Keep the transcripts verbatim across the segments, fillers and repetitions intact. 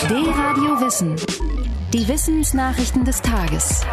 D-Radio Wissen. Die Wissensnachrichten des Tages.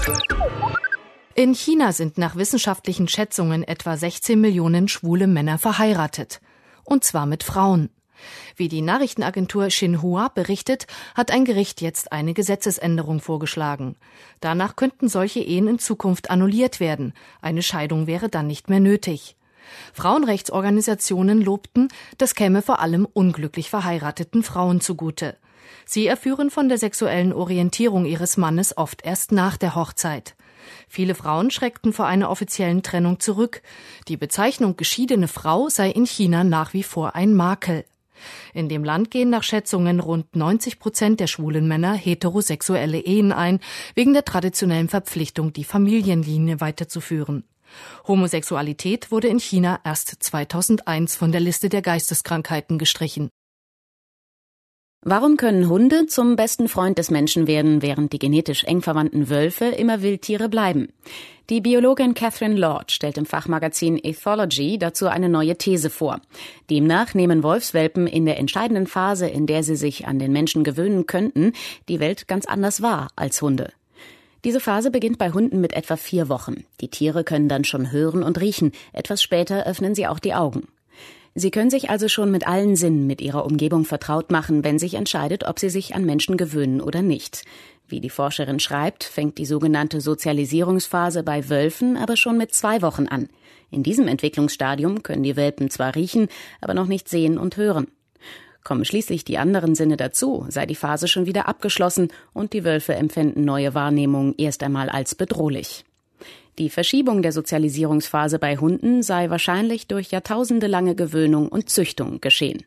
In China sind nach wissenschaftlichen Schätzungen etwa sechzehn Millionen schwule Männer verheiratet. Und zwar mit Frauen. Wie die Nachrichtenagentur Xinhua berichtet, hat ein Gericht jetzt eine Gesetzesänderung vorgeschlagen. Danach könnten solche Ehen in Zukunft annulliert werden. Eine Scheidung wäre dann nicht mehr nötig. Frauenrechtsorganisationen lobten, das käme vor allem unglücklich verheirateten Frauen zugute. Sie erführen von der sexuellen Orientierung ihres Mannes oft erst nach der Hochzeit. Viele Frauen schreckten vor einer offiziellen Trennung zurück. Die Bezeichnung geschiedene Frau sei in China nach wie vor ein Makel. In dem Land gehen nach Schätzungen rund neunzig Prozent der schwulen Männer heterosexuelle Ehen ein, wegen der traditionellen Verpflichtung, die Familienlinie weiterzuführen. Homosexualität wurde in China erst zweitausendeins von der Liste der Geisteskrankheiten gestrichen. Warum können Hunde zum besten Freund des Menschen werden, während die genetisch eng verwandten Wölfe immer Wildtiere bleiben? Die Biologin Catherine Lord stellt im Fachmagazin Ethology dazu eine neue These vor. Demnach nehmen Wolfswelpen in der entscheidenden Phase, in der sie sich an den Menschen gewöhnen könnten, die Welt ganz anders wahr als Hunde. Diese Phase beginnt bei Hunden mit etwa vier Wochen. Die Tiere können dann schon hören und riechen. Etwas später öffnen sie auch die Augen. Sie können sich also schon mit allen Sinnen mit ihrer Umgebung vertraut machen, wenn sich entscheidet, ob sie sich an Menschen gewöhnen oder nicht. Wie die Forscherin schreibt, fängt die sogenannte Sozialisierungsphase bei Wölfen aber schon mit zwei Wochen an. In diesem Entwicklungsstadium können die Welpen zwar riechen, aber noch nicht sehen und hören. Kommen schließlich die anderen Sinne dazu, sei die Phase schon wieder abgeschlossen und die Wölfe empfinden neue Wahrnehmungen erst einmal als bedrohlich. Die Verschiebung der Sozialisierungsphase bei Hunden sei wahrscheinlich durch jahrtausendelange Gewöhnung und Züchtung geschehen.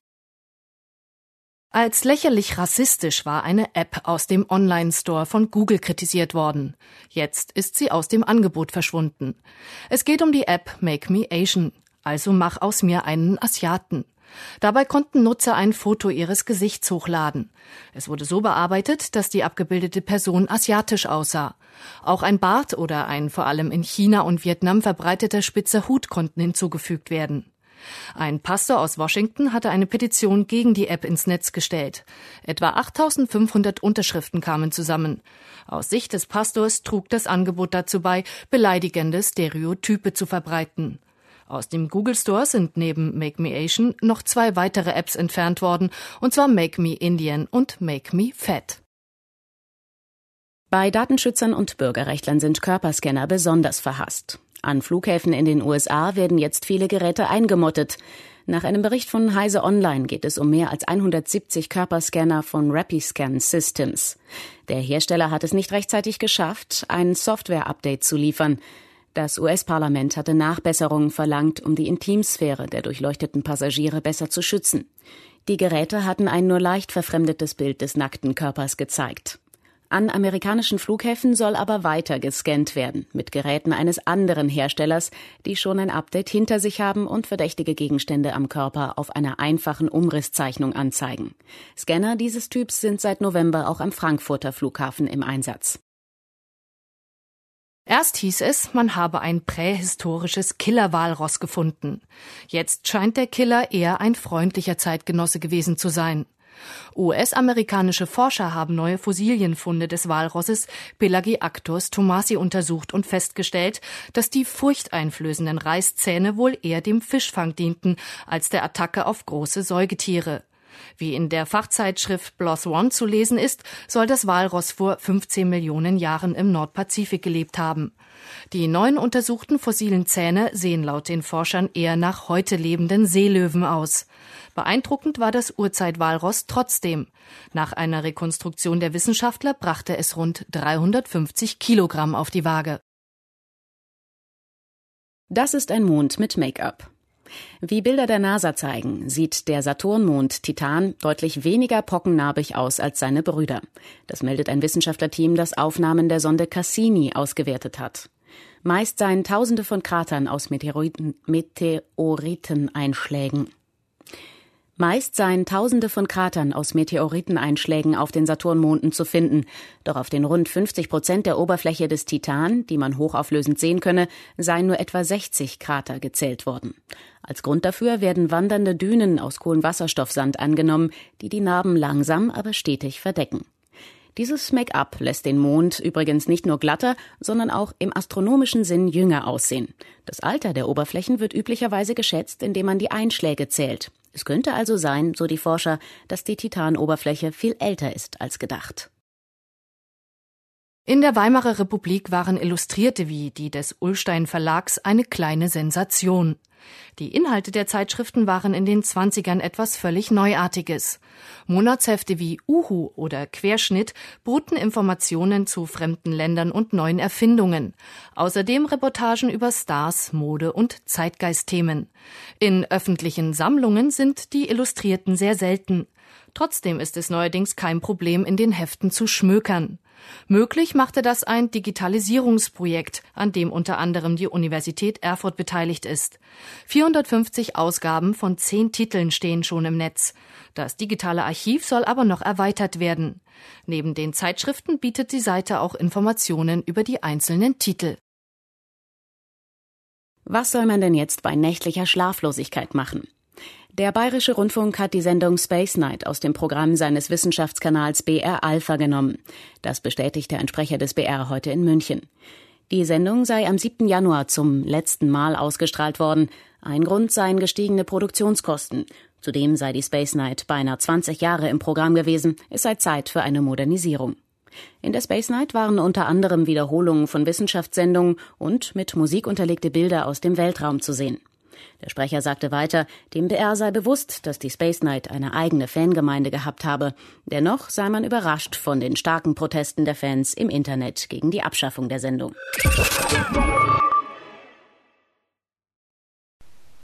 Als lächerlich rassistisch war eine App aus dem Online-Store von Google kritisiert worden. Jetzt ist sie aus dem Angebot verschwunden. Es geht um die App Make Me Asian, also mach aus mir einen Asiaten. Dabei konnten Nutzer ein Foto ihres Gesichts hochladen. Es wurde so bearbeitet, dass die abgebildete Person asiatisch aussah. Auch ein Bart oder ein vor allem in China und Vietnam verbreiteter spitzer Hut konnten hinzugefügt werden. Ein Pastor aus Washington hatte eine Petition gegen die App ins Netz gestellt. Etwa achttausendfünfhundert Unterschriften kamen zusammen. Aus Sicht des Pastors trug das Angebot dazu bei, beleidigende Stereotype zu verbreiten. Aus dem Google Store sind neben Make Me Asian noch zwei weitere Apps entfernt worden, und zwar Make Me Indian und Make Me Fat. Bei Datenschützern und Bürgerrechtlern sind Körperscanner besonders verhasst. An Flughäfen in den U S A werden jetzt viele Geräte eingemottet. Nach einem Bericht von Heise Online geht es um mehr als hundertsiebzig Körperscanner von Rapiscan Systems. Der Hersteller hat es nicht rechtzeitig geschafft, ein Software-Update zu liefern. Das U S-Parlament hatte Nachbesserungen verlangt, um die Intimsphäre der durchleuchteten Passagiere besser zu schützen. Die Geräte hatten ein nur leicht verfremdetes Bild des nackten Körpers gezeigt. An amerikanischen Flughäfen soll aber weiter gescannt werden, mit Geräten eines anderen Herstellers, die schon ein Update hinter sich haben und verdächtige Gegenstände am Körper auf einer einfachen Umrisszeichnung anzeigen. Scanner dieses Typs sind seit November auch am Frankfurter Flughafen im Einsatz. Erst hieß es, man habe ein prähistorisches Killerwalross gefunden. Jetzt scheint der Killer eher ein freundlicher Zeitgenosse gewesen zu sein. U S-amerikanische Forscher haben neue Fossilienfunde des Walrosses Pelagiactos thomasi untersucht und festgestellt, dass die furchteinflößenden Reißzähne wohl eher dem Fischfang dienten als der Attacke auf große Säugetiere. Wie in der Fachzeitschrift PLOS ONE zu lesen ist, soll das Walross vor fünfzehn Millionen Jahren im Nordpazifik gelebt haben. Die neuen untersuchten fossilen Zähne sehen laut den Forschern eher nach heute lebenden Seelöwen aus. Beeindruckend war das Urzeitwalross trotzdem. Nach einer Rekonstruktion der Wissenschaftler brachte es rund dreihundertfünfzig Kilogramm auf die Waage. Das ist ein Mond mit Make-up. Wie Bilder der NASA zeigen, sieht der Saturnmond Titan deutlich weniger pockennarbig aus als seine Brüder. Das meldet ein Wissenschaftlerteam, das Aufnahmen der Sonde Cassini ausgewertet hat. Meist seien Tausende von Kratern aus Meteoriten, Meteoriteneinschlägen. Meist seien Tausende von Kratern aus Meteoriteneinschlägen auf den Saturnmonden zu finden. Doch auf den rund fünfzig Prozent der Oberfläche des Titan, die man hochauflösend sehen könne, seien nur etwa sechzig Krater gezählt worden. Als Grund dafür werden wandernde Dünen aus Kohlenwasserstoffsand angenommen, die die Narben langsam, aber stetig verdecken. Dieses Make-up lässt den Mond übrigens nicht nur glatter, sondern auch im astronomischen Sinn jünger aussehen. Das Alter der Oberflächen wird üblicherweise geschätzt, indem man die Einschläge zählt. Es könnte also sein, so die Forscher, dass die Titanoberfläche viel älter ist als gedacht. In der Weimarer Republik waren Illustrierte wie die des Ullstein Verlags eine kleine Sensation. Die Inhalte der Zeitschriften waren in den Zwanzigern etwas völlig Neuartiges. Monatshefte wie Uhu oder Querschnitt boten Informationen zu fremden Ländern und neuen Erfindungen. Außerdem Reportagen über Stars, Mode und Zeitgeistthemen. In öffentlichen Sammlungen sind die Illustrierten sehr selten. Trotzdem ist es neuerdings kein Problem, in den Heften zu schmökern. Möglich machte das ein Digitalisierungsprojekt, an dem unter anderem die Universität Erfurt beteiligt ist. vierhundertfünfzig Ausgaben von zehn Titeln stehen schon im Netz. Das digitale Archiv soll aber noch erweitert werden. Neben den Zeitschriften bietet die Seite auch Informationen über die einzelnen Titel. Was soll man denn jetzt bei nächtlicher Schlaflosigkeit machen? Der Bayerische Rundfunk hat die Sendung Space Night aus dem Programm seines Wissenschaftskanals B R Alpha genommen. Das bestätigte ein Sprecher des B R heute in München. Die Sendung sei am siebten Januar zum letzten Mal ausgestrahlt worden. Ein Grund seien gestiegene Produktionskosten. Zudem sei die Space Night beinahe zwanzig Jahre im Programm gewesen. Es sei Zeit für eine Modernisierung. In der Space Night waren unter anderem Wiederholungen von Wissenschaftssendungen und mit Musik unterlegte Bilder aus dem Weltraum zu sehen. Der Sprecher sagte weiter, dem B R sei bewusst, dass die Space Night eine eigene Fangemeinde gehabt habe. Dennoch sei man überrascht von den starken Protesten der Fans im Internet gegen die Abschaffung der Sendung.